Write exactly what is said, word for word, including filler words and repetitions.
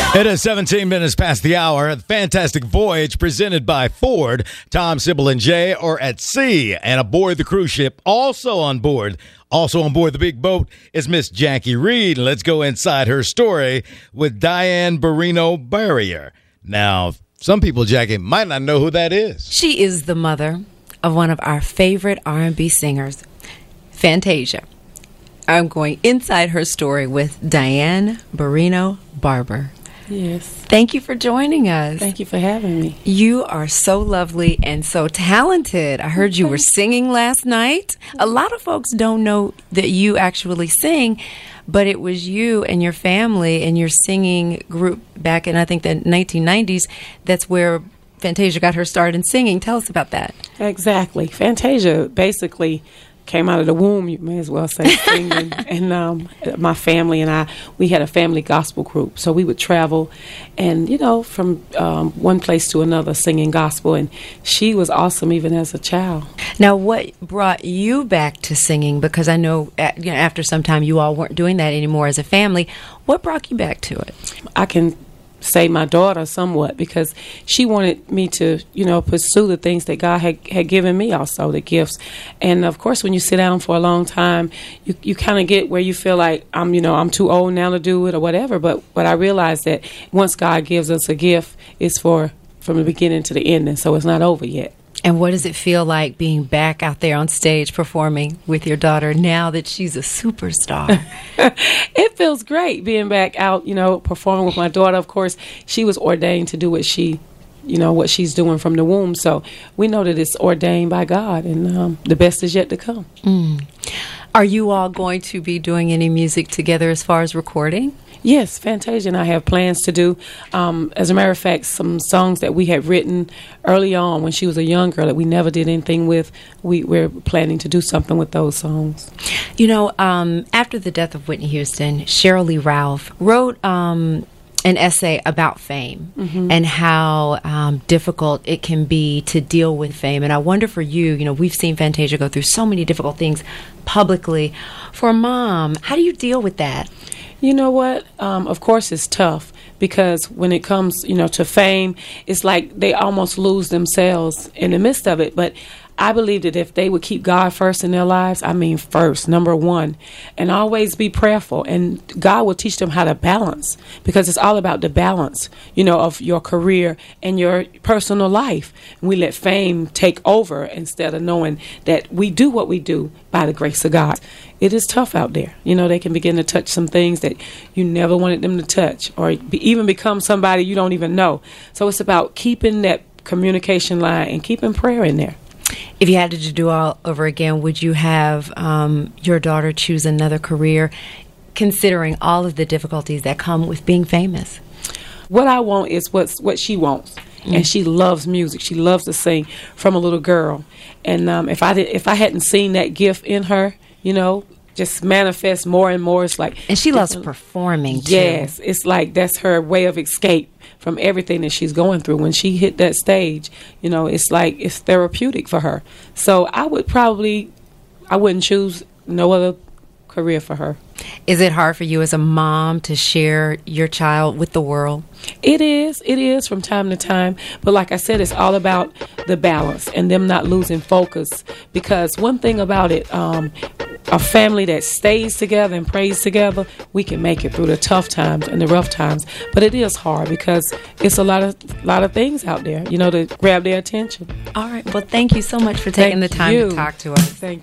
It is seventeen minutes past the hour. The Fantastic Voyage presented by Ford. Tom, Sybil, and Jay are at sea and aboard the cruise ship. Also on board, also on board the big boat is Miss Jackie Reed. Let's go inside her story with Diane Barrino Barrier. Now, some people, Jackie, might not know who that is. She is the mother of one of our favorite R and B singers, Fantasia. I'm going inside her story with Diane Barrino Barber. Yes. Thank you for joining us. Thank you for having me. You are so lovely and so talented. I heard you were singing last night. A lot of folks don't know that you actually sing, but it was you and your family and your singing group back in, I think, the nineteen nineties. That's where Fantasia got her start in singing. Tell us about that. Exactly. Fantasia basically came out of the womb, you may as well say, singing. And um, my family and I, we had a family gospel group. So we would travel and, you know, from um, one place to another singing gospel. And she was awesome even as a child. Now, what brought you back to singing? Because I know, at, you know after some time you all weren't doing that anymore as a family. What brought you back to it? I can say my daughter somewhat, because she wanted me to, you know, pursue the things that God had, had given me also, the gifts. And of course, when you sit down for a long time, you, you kind of get where you feel like, I'm, you know, I'm too old now to do it or whatever. But what I realized that once God gives us a gift, it's for from the beginning to the ending. So it's not over yet. And what does it feel like being back out there on stage performing with your daughter now that she's a superstar? It feels great being back out, you know, performing with my daughter. Of course, she was ordained to do what she, you know, what she's doing from the womb. So we know that it's ordained by God, and um, the best is yet to come. Mm. Are you all going to be doing any music together as far as recording? Yes, Fantasia and I have plans to do. Um, as a matter of fact, some songs that we had written early on when she was a young girl that we never did anything with, we, we're planning to do something with those songs. You know, um, after the death of Whitney Houston, Sheryl Lee Ralph wrote um, an essay about fame mm-hmm. and how um, difficult it can be to deal with fame. And I wonder for you, you know, we've seen Fantasia go through so many difficult things publicly. For a mom, how do you deal with that? You know what? Um, of course, it's tough because when it comes, you know, to fame, it's like they almost lose themselves in the midst of it. But I believe that if they would keep God first in their lives, I mean first, number one, and always be prayerful, and God will teach them how to balance, because it's all about the balance, you know, of your career and your personal life. We let fame take over instead of knowing that we do what we do by the grace of God. It is tough out there. You know, they can begin to touch some things that you never wanted them to touch, or be, even become somebody you don't even know. So it's about keeping that communication line and keeping prayer in there. If you had to do all over again, would you have um, your daughter choose another career, considering all of the difficulties that come with being famous? What I want is what's, what she wants. Mm-hmm. And she loves music. She loves to sing from a little girl. And um, if I did, if I hadn't seen that gift in her, you know, just manifest more and more, it's like... And she loves performing, too. Yes. It's like that's her way of escape from everything that she's going through. When she hit that stage, you know, it's like it's therapeutic for her. So I would probably, I wouldn't choose no other career for her. Is it hard for you as a mom to share your child with the world? It is. It is from time to time. But like I said, it's all about the balance and them not losing focus. Because one thing about it, um, a family that stays together and prays together, we can make it through the tough times and the rough times. But it is hard because it's a lot of lot of things out there, you know, to grab their attention. All right. Well, thank you so much for taking Thank the time you. to talk to us. Thank you.